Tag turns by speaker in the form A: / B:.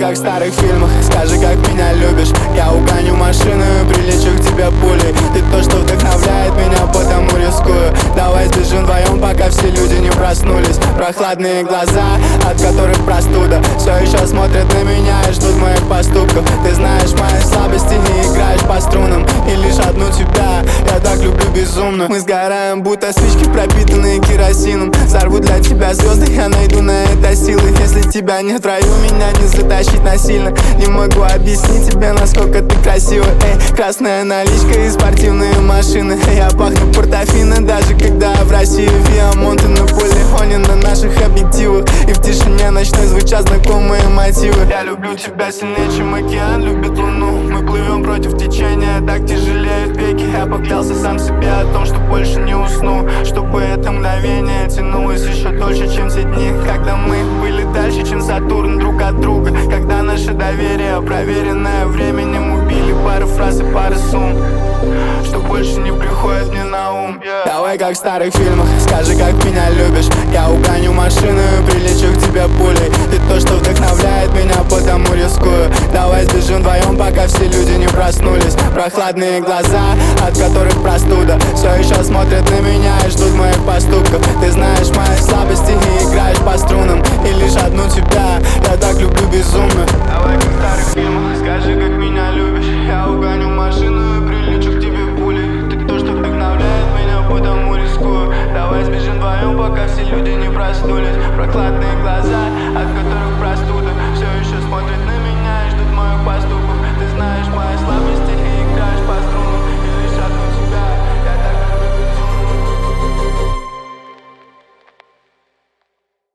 A: как в старых фильмах, скажи, как меня любишь. Я угоню машину и прилечу к тебе пулей. Ты то, что вдохновляет меня, потому рискую. Давай сбежим вдвоем, пока все люди не проснулись. Прохладные глаза, от которых простуда, все еще смотрят на меня и ждут моих поступков. Ты знаешь мои слабости, не играешь по струнам, и лишь одну тебя я так люблю безумно. Мы сгораем, будто спички, пропитанные керосином. Сорву для тебя звезды, я найду на это силы. Если тебя нет в раю, меня не затащить насильно. Не могу объяснить тебе, насколько ты красива. Красная наличка и спортивные машины. Я пахну портофино, даже когда в России Виамонты на полигоне, на наших объективах. И в тишине ночной звучат знакомые мотивы. Я люблю тебя сильнее, чем океан любит луну. Мы плывем против течения, так тяжелеют веки. Я поклялся сам себе о том, что больше не усну, чтобы это мгновение тянулось еще дольше, чем все дни, когда мы были дальше, чем Сатурн друг от друга. Когда наше доверие, проверенное временем, убили пару фраз и пару сумм, что больше не приходит мне на ум. Давай как в старых фильмах, скажи, как меня любишь. Я угоню машину и прилечу к тебе пулей. Ты то, что вдохновляет меня, потому рискую. Давай сбежим вдвоем, пока все люди не проснулись. Прохладные глаза, от которых простуда, все еще смотрят на меня и ждут моих поступков. Ты знаешь мои слабости, не играешь по струнам, и лишь одну тебя я так люблю безумно. Давай как в старых фильмах, скажи, как меня любишь. Я угоню машину